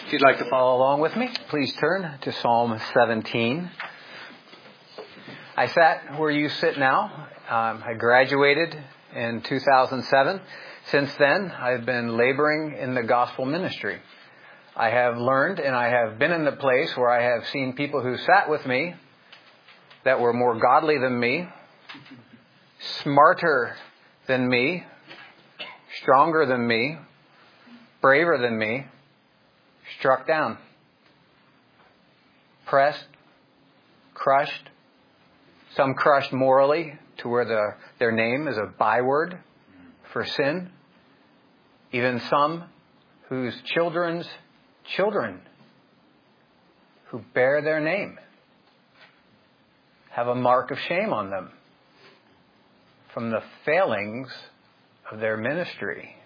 If you'd like to follow along with me, please turn to Psalm 17. I sat where you sit now. I graduated in 2007. Since then, I've been laboring in the gospel ministry. I have learned and I have been in the place where I have seen people who sat with me that were more godly than me, smarter than me, stronger than me, braver than me, struck down, pressed, crushed, some crushed morally to where their name is a byword for sin, even some whose children's children who bear their name have a mark of shame on them from the failings of their ministry.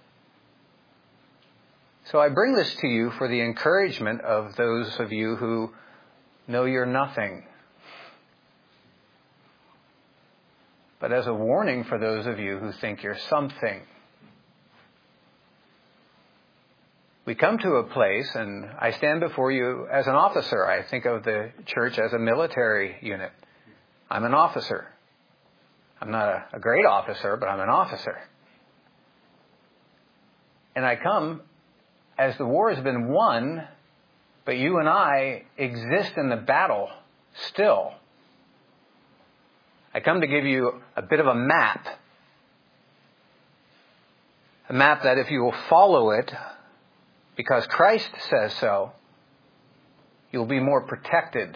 So I bring this to you for the encouragement of those of you who know you're nothing, but as a warning for those of you who think you're something. We come to a place, and I stand before you as an officer. I think of the church as a military unit. I'm an officer. I'm not a great officer, but I'm an officer. And I come as the war has been won, but you and I exist in the battle still. I come to give you a bit of a map that if you will follow it, because Christ says so, you'll be more protected.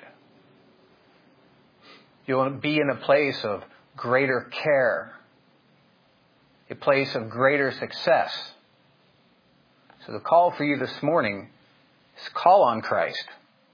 You'll be in a place of greater care, a place of greater success. So the call for you this morning is call on Christ.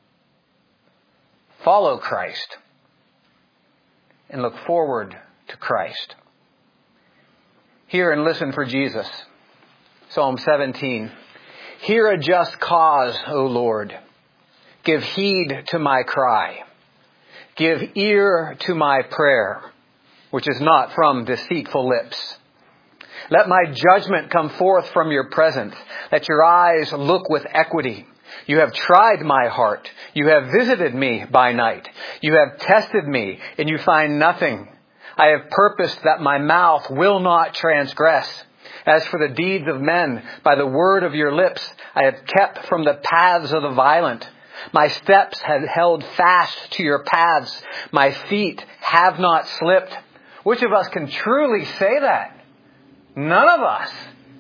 Follow Christ. And look forward to Christ. Hear and listen for Jesus. Psalm 17. Hear a just cause, O Lord. Give heed to my cry. Give ear to my prayer, which is not from deceitful lips. Let my judgment come forth from your presence. Let your eyes look with equity. You have tried my heart. You have visited me by night. You have tested me, and you find nothing. I have purposed that my mouth will not transgress. As for the deeds of men, by the word of your lips, I have kept from the paths of the violent. My steps have held fast to your paths. My feet have not slipped. Which of us can truly say that? None of us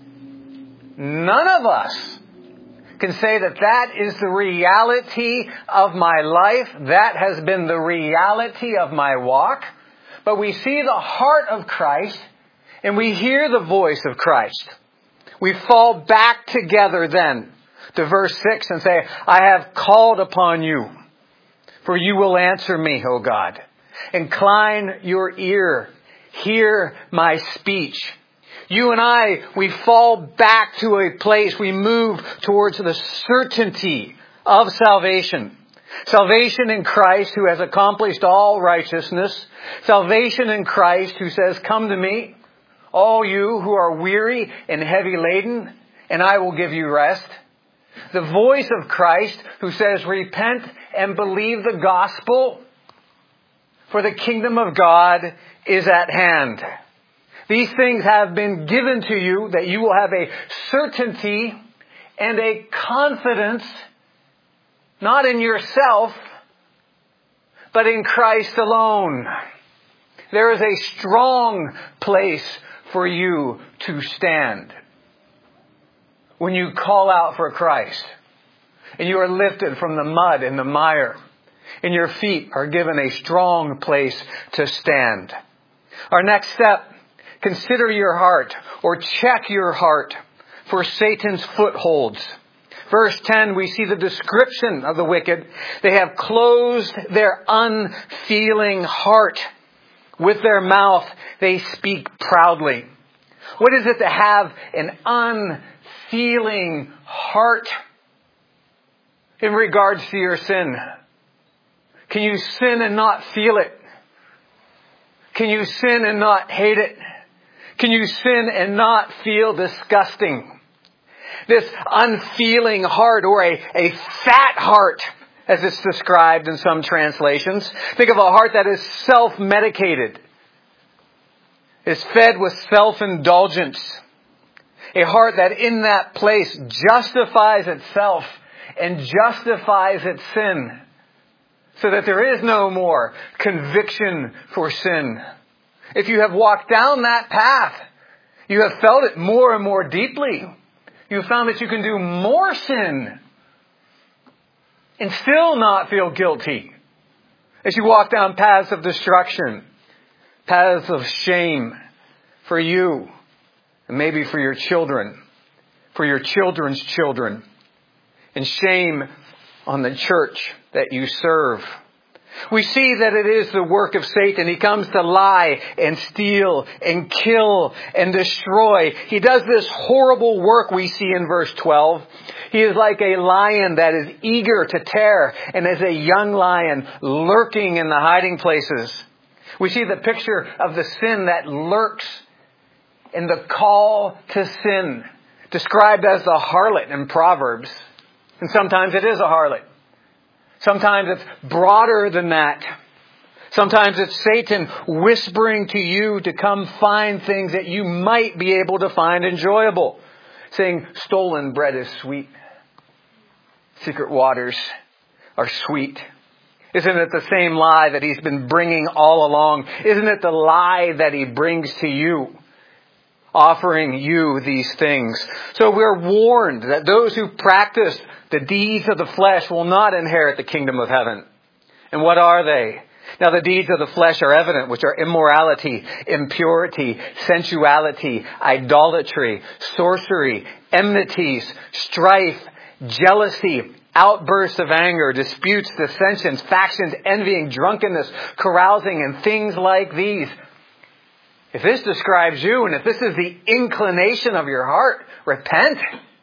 can say that is the reality of my life. That has been the reality of my walk. But we see the heart of Christ and we hear the voice of Christ. We fall back together then to verse 6 and say, I have called upon you, for you will answer me, O God. Incline your ear. Hear my speech. You and I, we fall back to a place, we move towards the certainty of salvation. Salvation in Christ who has accomplished all righteousness. Salvation in Christ who says, come to me, all you who are weary and heavy laden, and I will give you rest. The voice of Christ who says, repent and believe the gospel, for the kingdom of God is at hand. These things have been given to you that you will have a certainty and a confidence, not in yourself, but in Christ alone. There is a strong place for you to stand when you call out for Christ and you are lifted from the mud and the mire and your feet are given a strong place to stand. Our next step, consider your heart or check your heart for Satan's footholds. Verse 10, we see the description of the wicked. They have closed their unfeeling heart. With their mouth, they speak proudly. What is it to have an unfeeling heart in regards to your sin? Can you sin and not feel it? Can you sin and not hate it? Can you sin and not feel disgusting? This unfeeling heart, or a fat heart, as it's described in some translations. Think of a heart that is self-medicated, is fed with self-indulgence. A heart that in that place justifies itself and justifies its sin, so that there is no more conviction for sin. If you have walked down that path, you have felt it more and more deeply. You have found that you can do more sin and still not feel guilty as you walk down paths of destruction, paths of shame for you, and maybe for your children, for your children's children, and shame on the church that you serve. We see that it is the work of Satan. He comes to lie and steal and kill and destroy. He does this horrible work we see in verse 12. He is like a lion that is eager to tear, and as a young lion lurking in the hiding places. We see the picture of the sin that lurks in the call to sin, described as the harlot in Proverbs. And sometimes it is a harlot. Sometimes it's broader than that. Sometimes it's Satan whispering to you to come find things that you might be able to find enjoyable. Saying, stolen bread is sweet. Secret waters are sweet. Isn't it the same lie that he's been bringing all along? Isn't it the lie that he brings to you? Offering you these things. So we're warned that those who practice the deeds of the flesh will not inherit the kingdom of heaven. And what are they? Now the deeds of the flesh are evident, which are immorality, impurity, sensuality, idolatry, sorcery, enmities, strife, jealousy, outbursts of anger, disputes, dissensions, factions, envying, drunkenness, carousing, and things like these. If this describes you, and if this is the inclination of your heart, repent.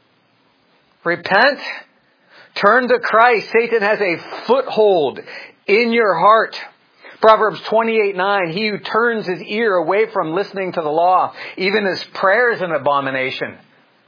Repent. Turn to Christ. Satan has a foothold in your heart. Proverbs 28:9, he who turns his ear away from listening to the law, even his prayer is an abomination.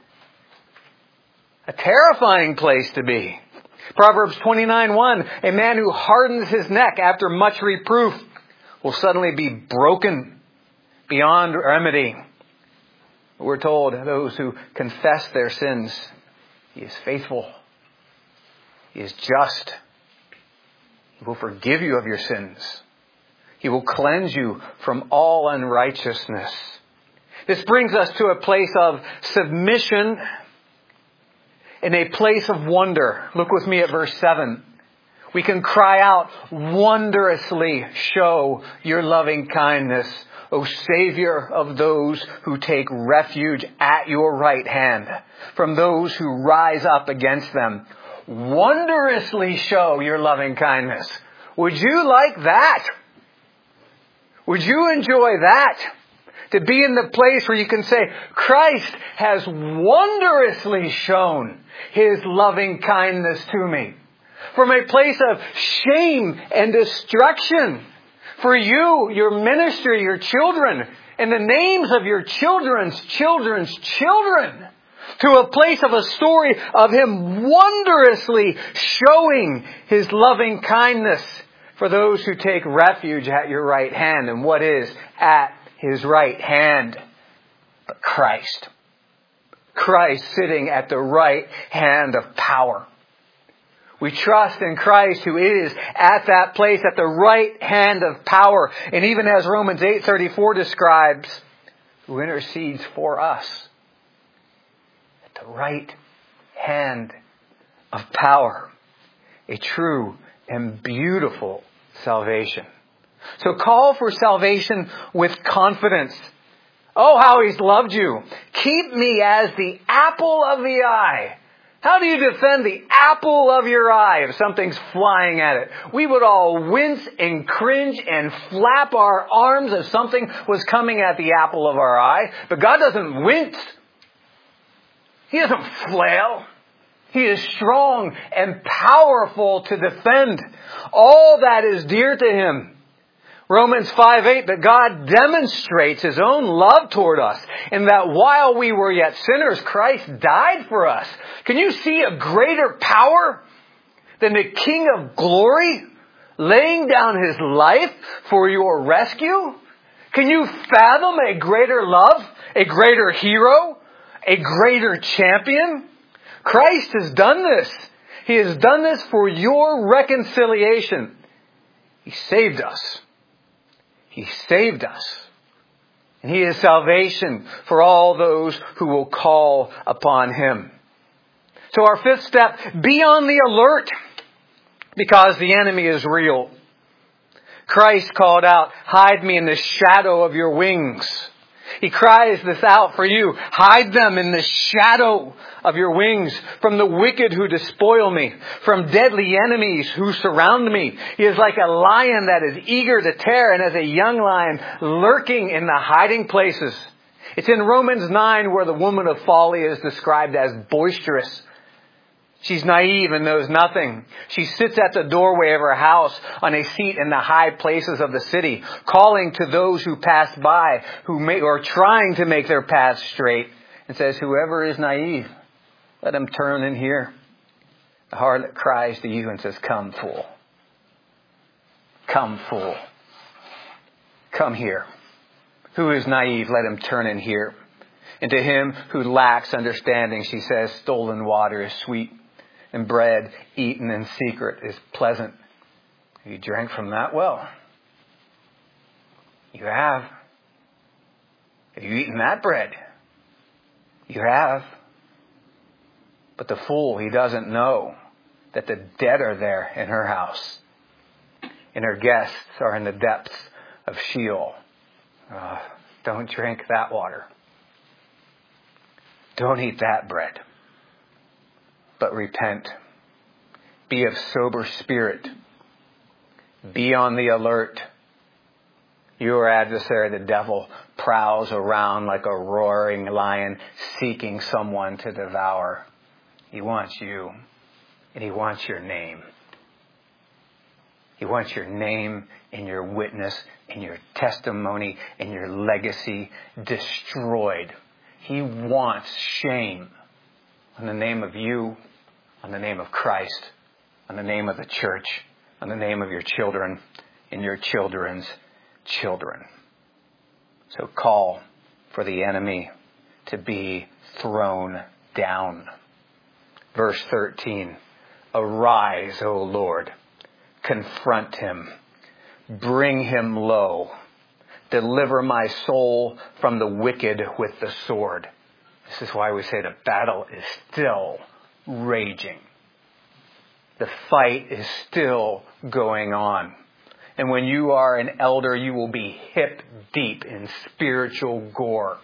A terrifying place to be. Proverbs 29:1, a man who hardens his neck after much reproof will suddenly be broken beyond remedy. We're told those who confess their sins, he is faithful. He is just. He will forgive you of your sins. He will cleanse you from all unrighteousness. This brings us to a place of submission and a place of wonder. Look with me at verse 7. We can cry out, wondrously show your loving kindness, O Savior of those who take refuge at your right hand, from those who rise up against them. Wondrously show your loving kindness. Would you like that? Would you enjoy that? To be in the place where you can say, Christ has wondrously shown His loving kindness to me. From a place of shame and destruction for you, your ministry, your children, and the names of your children's children's children, to a place of a story of Him wondrously showing His loving kindness for those who take refuge at your right hand. And what is at His right hand? But Christ. Christ sitting at the right hand of power. We trust in Christ who is at that place at the right hand of power. And even as Romans 8:34 describes, who intercedes for us at the right hand of power. A true and beautiful salvation. So call for salvation with confidence. Oh, how He's loved you. Keep me as the apple of the eye. How do you defend the apple of your eye if something's flying at it? We would all wince and cringe and flap our arms if something was coming at the apple of our eye. But God doesn't wince. He doesn't flail. He is strong and powerful to defend all that is dear to Him. Romans 5:8, that God demonstrates His own love toward us, in that while we were yet sinners, Christ died for us. Can you see a greater power than the King of Glory laying down His life for your rescue? Can you fathom a greater love, a greater hero, a greater champion? Christ has done this. He has done this for your reconciliation. He saved us. He saved us. And He is salvation for all those who will call upon Him. So our fifth step, be on the alert, because the enemy is real. Christ called out, hide me in the shadow of your wings. He cries this out for you. Hide them in the shadow of your wings from the wicked who despoil me, from deadly enemies who surround me. He is like a lion that is eager to tear, and as a young lion lurking in the hiding places. It's in Romans 9 where the woman of folly is described as boisterous. She's naive and knows nothing. She sits at the doorway of her house on a seat in the high places of the city, calling to those who pass by, or trying to make their paths straight, and says, whoever is naive, let him turn in here. The harlot cries to you and says, come, fool. Come, fool. Come here. Who is naive, let him turn in here. And to him who lacks understanding, she says, stolen water is sweet, and bread eaten in secret is pleasant. You drank from that well. You have. Have you eaten that bread? You have. But the fool, he doesn't know that the dead are there in her house, and her guests are in the depths of Sheol. Don't drink that water. Don't eat that bread. But repent. Be of sober spirit. Be on the alert. Your adversary, the devil, prowls around like a roaring lion, seeking someone to devour. He wants you, and he wants your name. He wants your name and your witness and your testimony and your legacy destroyed. He wants shame on the name of you, on the name of Christ, on the name of the church, on the name of your children and your children's children. So call for the enemy to be thrown down. Verse 13, arise, O Lord, confront him, bring him low, deliver my soul from the wicked with the sword. This is why we say the battle is still raging. The fight is still going on. And when you are an elder, you will be hip deep in spiritual gore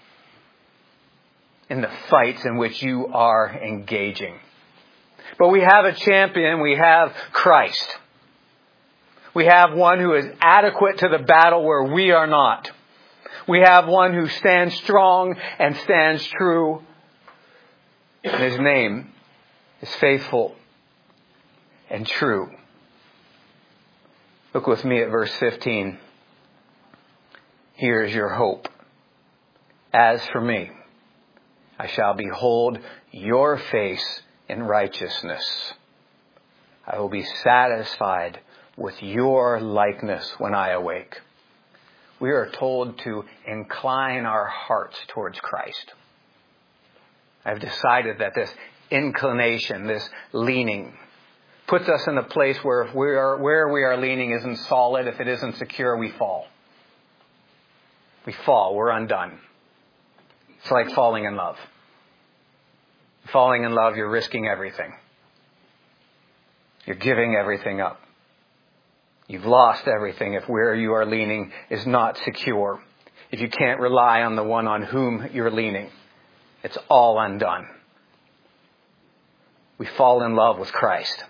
in the fights in which you are engaging. But we have a champion. We have Christ. We have one who is adequate to the battle where we are not. We have one who stands strong and stands true. And his name is faithful and true. Look with me at verse 15. Here is your hope. As for me, I shall behold your face in righteousness. I will be satisfied with your likeness when I awake. We are told to incline our hearts towards Christ. I've decided that this inclination, this leaning, puts us in a place where if where we are leaning isn't solid, if it isn't secure, we fall. We fall. We're undone. It's like falling in love. Falling in love, you're risking everything. You're giving everything up. You've lost everything if where you are leaning is not secure. If you can't rely on the one on whom you're leaning, it's all undone. We fall in love with Christ.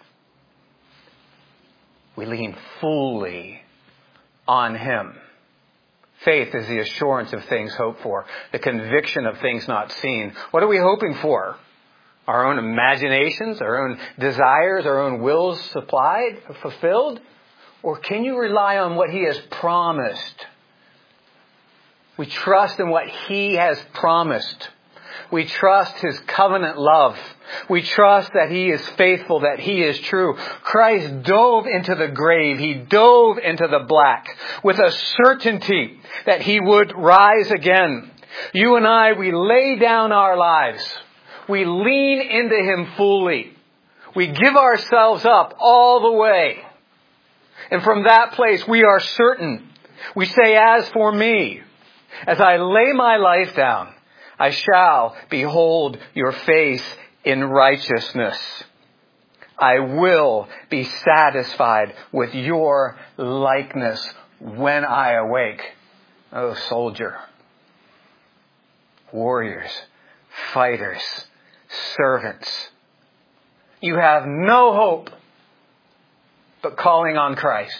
We lean fully on Him. Faith is the assurance of things hoped for, the conviction of things not seen. What are we hoping for? Our own imaginations, our own desires, our own wills supplied, fulfilled? Or can you rely on what He has promised? We trust in what He has promised. We trust His covenant love. We trust that He is faithful, that He is true. Christ dove into the grave. He dove into the black with a certainty that He would rise again. You and I, we lay down our lives. We lean into Him fully. We give ourselves up all the way. And from that place, we are certain. We say, as for me, as I lay my life down, I shall behold your face in righteousness. I will be satisfied with your likeness when I awake. Oh, soldier, warriors, fighters, servants, you have no hope but calling on Christ.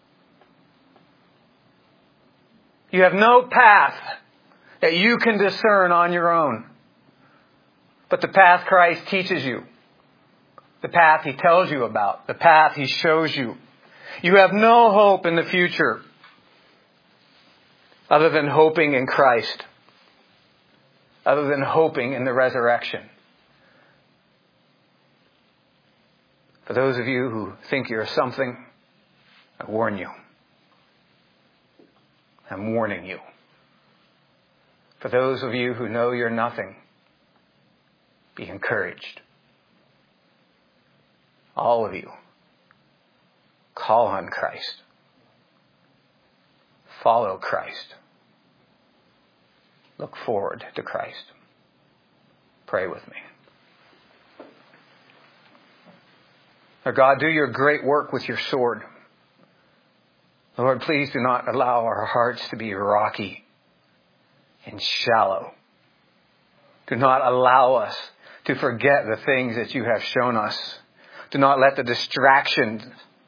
You have no path that you can discern on your own. But the path Christ teaches you, the path He tells you about, the path He shows you. You have no hope in the future other than hoping in Christ, other than hoping in the resurrection. For those of you who think you're something, I warn you. I'm warning you. For those of you who know you're nothing, be encouraged. All of you, call on Christ. Follow Christ. Look forward to Christ. Pray with me. Lord God, do your great work with your sword. Lord, please do not allow our hearts to be rocky and shallow. Do not allow us to forget the things that you have shown us. Do not let the distractions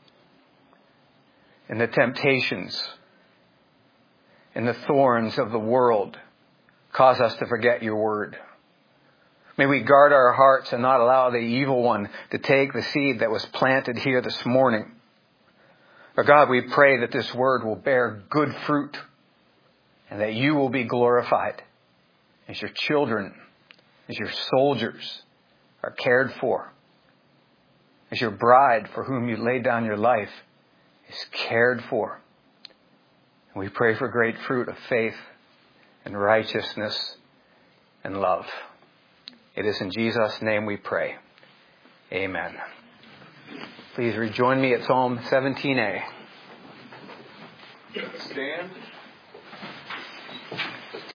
and the temptations and the thorns of the world cause us to forget your word. May we guard our hearts and not allow the evil one to take the seed that was planted here this morning. But God, we pray that this word will bear good fruit and that you will be glorified as your children, as your soldiers are cared for, as your bride for whom you laid down your life is cared for. And we pray for great fruit of faith and righteousness and love. It is in Jesus' name we pray. Amen. Please rejoin me at Psalm 17a. Stand.